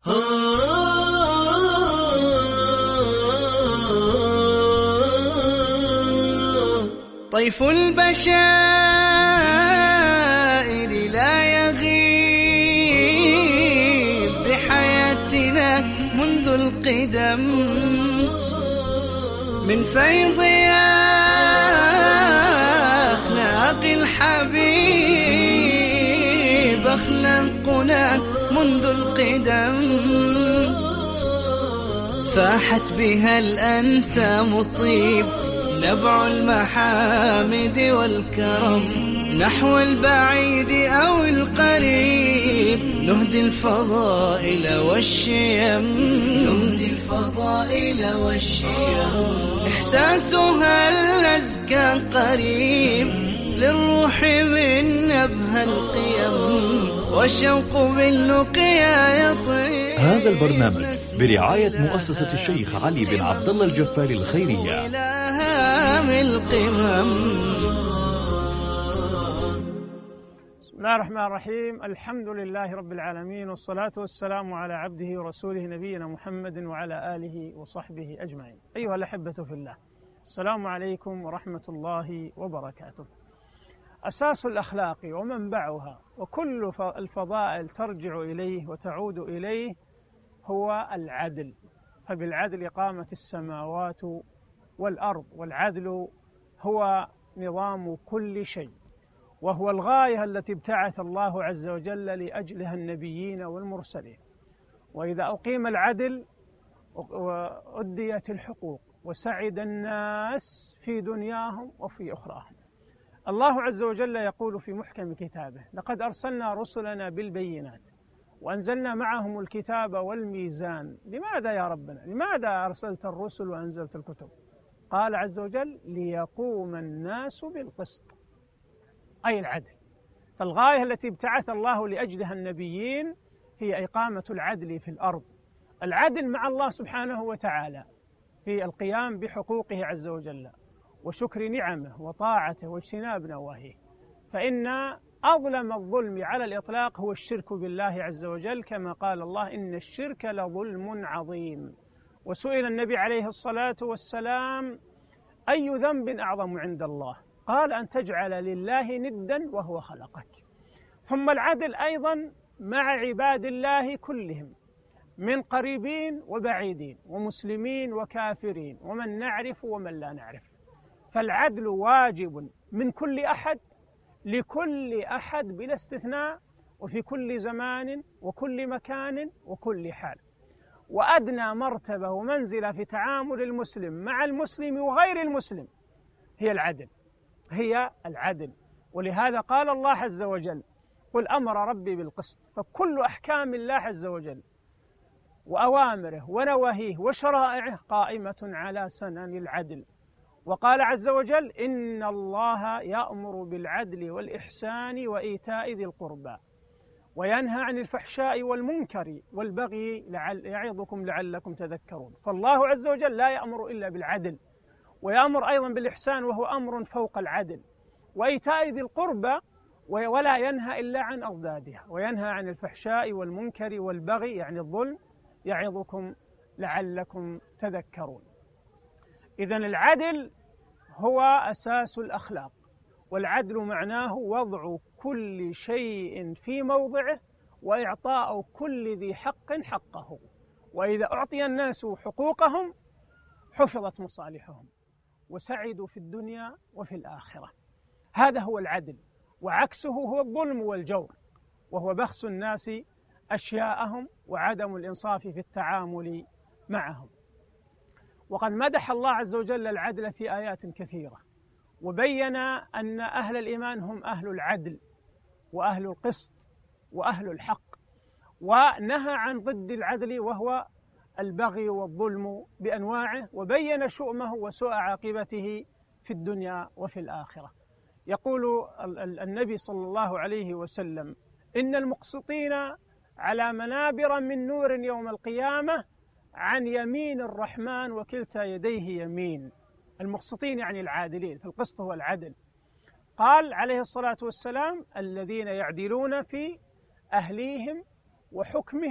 طيف البشائر لا يغيب بحياتنا منذ القدم، من فيض أخلاق الحبيب أخلاقنا منذ القدم، فاحت بها الأنسام الطيب نبع المحامد والكرم، نحو البعيد أو القريب نهدي الفضائل والشيم، نهدي الفضائل والشيم، إحساسها الأزكى قريب للروح من نبه القيم، والشوق باللقيا يطيب. هذا البرنامج برعاية مؤسسة الشيخ علي بن عبد الله الجفاري الخيرية. بسم الله الرحمن الرحيم، الحمد لله رب العالمين، والصلاة والسلام على عبده ورسوله نبينا محمد وعلى آله وصحبه أجمعين. أيها الأحبة في الله، السلام عليكم ورحمة الله وبركاته. أساس الأخلاق ومنبعها وكل الفضائل ترجع إليه وتعود إليه هو العدل، فبالعدل قامت السماوات والأرض، والعدل هو نظام كل شيء، وهو الغاية التي ابتعث الله عز وجل لأجلها النبيين والمرسلين. وإذا أقيم العدل وأديت الحقوق وسعد الناس في دنياهم وفي أخراهم. الله عز وجل يقول في محكم كتابه: لقد أرسلنا رسلنا بالبينات وأنزلنا معهم الكتاب والميزان. لماذا يا ربنا؟ لماذا أرسلت الرسل وأنزلت الكتب؟ قال عز وجل: ليقوم الناس بالقسط، أي العدل. فالغاية التي ابتعث الله لأجلها النبيين هي إقامة العدل في الأرض، العدل مع الله سبحانه وتعالى في القيام بحقوقه عز وجل وشكر نعمه وطاعته واجتناب نواهيه. فإن أظلم الظلم على الإطلاق هو الشرك بالله عز وجل، كما قال الله: إن الشرك لظلم عظيم. وسئل النبي عليه الصلاة والسلام: أي ذنب أعظم عند الله؟ قال: أن تجعل لله ندا وهو خلقك. ثم العدل أيضا مع عباد الله كلهم، من قريبين وبعيدين، ومسلمين وكافرين، ومن نعرف ومن لا نعرف. فالعدل واجب من كل أحد لكل أحد بلا استثناء، وفي كل زمان وكل مكان وكل حال. وأدنى مرتبة ومنزلة في تعامل المسلم مع المسلم وغير المسلم هي العدل. ولهذا قال الله عز وجل: قل أمر ربي بالقسط. فكل أحكام الله عز وجل وأوامره ونواهيه وشرائعه قائمة على سنن العدل. وقال عز وجل: إن الله يأمر بالعدل والإحسان وإيتاء ذي القربى وينهى عن الفحشاء والمنكر والبغي يعظكم لعلكم تذكرون. فالله عز وجل لا يأمر إلا بالعدل، ويأمر أيضا بالإحسان وهو أمر فوق العدل، وإيتاء ذي القربى، ولا ينهى إلا عن أضدادها، وينهى عن الفحشاء والمنكر والبغي يعني الظلم يعظكم لعلكم تذكرون. إذن العدل هو أساس الأخلاق، والعدل معناه وضع كل شيء في موضعه وإعطاء كل ذي حق حقه. وإذا أعطي الناس حقوقهم حفظت مصالحهم وسعدوا في الدنيا وفي الآخرة. هذا هو العدل، وعكسه هو الظلم والجور، وهو بخس الناس أشياءهم وعدم الإنصاف في التعامل معهم. وقد مدح الله عز وجل العدل في آيات كثيرة، وبين أن أهل الإيمان هم أهل العدل وأهل القسط وأهل الحق، ونهى عن ضد العدل وهو البغي والظلم بأنواعه، وبين شؤمه وسوء عاقبته في الدنيا وفي الآخرة. يقول النبي صلى الله عليه وسلم: إن المقسطين على منابر من نور يوم القيامة عن يمين الرحمن وكلتا يديه يمين. المقسطين يعني العادلين، فالقسط هو العدل. قال عليه الصلاة والسلام: الذين يعدلون في أهليهم وحكمهم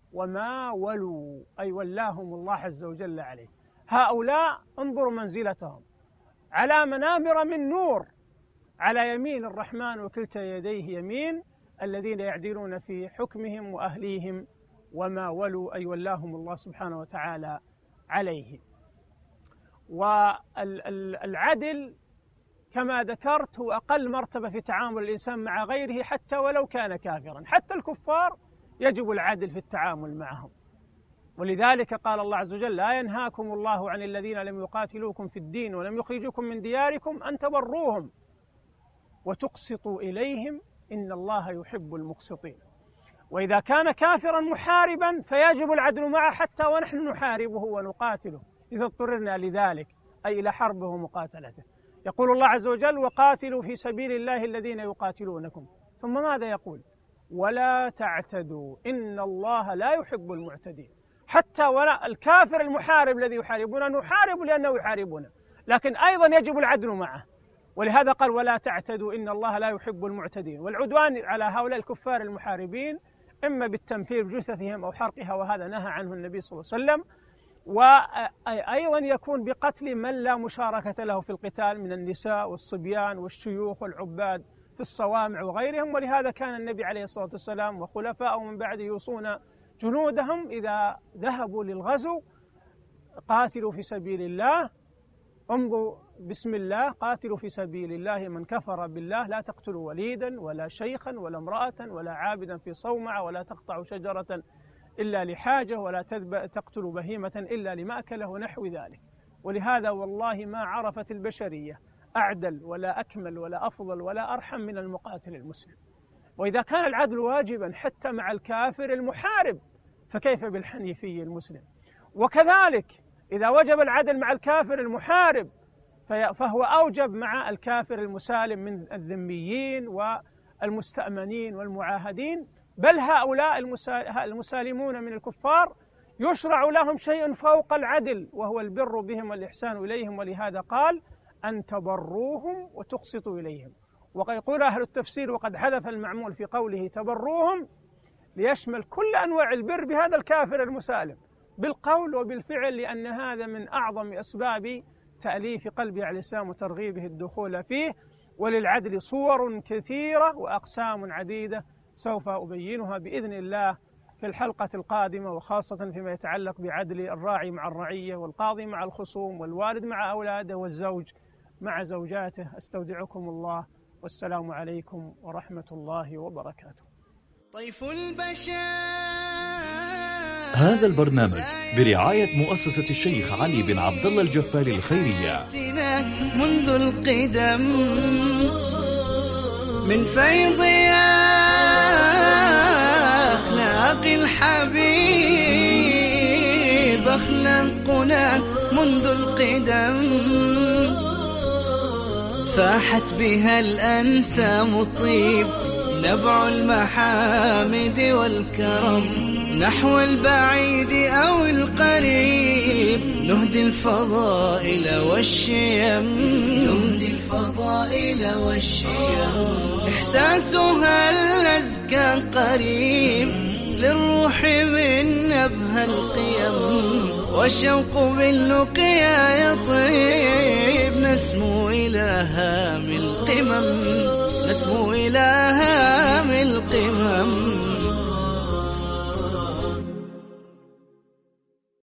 وما ولوا، أي ولاهم الله عز وجل عليه. هؤلاء انظروا منزلتهم على منابر من نور على يمين الرحمن وكلتا يديه يمين، الذين يعدلون في حكمهم وأهليهم، وما ولوا أي ولاهم الله سبحانه وتعالى عليه. والعدل كما ذكرت هو أقل مرتبة في تعامل الإنسان مع غيره حتى ولو كان كافرا. حتى الكفار يجب العدل في التعامل معهم، ولذلك قال الله عز وجل: لا ينهاكم الله عن الذين لم يقاتلوكم في الدين ولم يخرجوكم من دياركم أن تبروهم وتقسطوا إليهم إن الله يحب المقسطين. وإذا كان كافرا محاربا فيجب العدل معه حتى ونحن نحاربه ونقاتله إذا اضطررنا لذلك، أي إلى حربه ومقاتلته. يقول الله عز وجل: وقاتلوا في سبيل الله الذين يقاتلونكم، ثم ماذا يقول؟ ولا تعتدوا إن الله لا يحب المعتدين. حتى ولا الكافر المحارب الذي يحاربنا نحارب لأنه يحاربنا، لكن أيضا يجب العدل معه، ولهذا قال: ولا تعتدوا إن الله لا يحب المعتدين. والعدوان على هؤلاء الكفار المحاربين إما بالتمثيل بجثثهم أو حرقها، وهذا نهى عنه النبي صلى الله عليه وسلم، وأيضا يكون بقتل من لا مشاركة له في القتال من النساء والصبيان والشيوخ والعباد في الصوامع وغيرهم. ولهذا كان النبي عليه الصلاة والسلام وخلفاءه من بعد يوصون جنودهم إذا ذهبوا للغزو: قاتلوا في سبيل الله، امضوا بسم الله، قاتلوا في سبيل الله من كفر بالله، لا تقتلوا وليدا ولا شيخا ولا امرأة ولا عابدا في صومعة، ولا تقطعوا شجرة إلا لحاجة، ولا تقتلوا بهيمة إلا لمأكله، ونحو ذلك. ولهذا والله ما عرفت البشرية أعدل ولا أكمل ولا أفضل ولا أرحم من المقاتل المسلم. وإذا كان العدل واجبا حتى مع الكافر المحارب فكيف بالحنيفي المسلم؟ وكذلك إذا وجب العدل مع الكافر المحارب فهو أوجب مع الكافر المسالم من الذميين والمستأمنين والمعاهدين. بل هؤلاء المسالمون من الكفار يشرع لهم شيء فوق العدل، وهو البر بهم والإحسان إليهم. ولهذا قال: أن تبروهم وتقسطوا إليهم. ويقول أهل التفسير: وقد حذف المعمول في قوله تبروهم ليشمل كل أنواع البر بهذا الكافر المسالم، بالقول وبالفعل، لأن هذا من أعظم أسباب تأليف قلبه على الإسلام وترغيبه الدخول فيه. وللعدل صور كثيرة وأقسام عديدة سوف أبينها بإذن الله في الحلقة القادمة، وخاصة فيما يتعلق بعدل الراعي مع الرعية، والقاضي مع الخصوم، والوالد مع أولاده، والزوج مع زوجاته. أستودعكم الله، والسلام عليكم ورحمة الله وبركاته. طيف البشر. هذا البرنامج برعاية مؤسسة الشيخ علي بن عبد الله الجفاري الخيرية. منذ القدم من فيض أخلاق الحبيب أخلاقنا منذ القدم، فاحت بها الأنسام الطيب نبع المحامد والكرم، نحو البعيد أو القريب نهدي الفضائل والشيم، نهدي الفضائل والشيم. إحساسها الأزكى قريب للروح من نبه القيم، والشوق باللقيا يطيب نسمو إلى هام القمم، نسمو إلى هام القمم.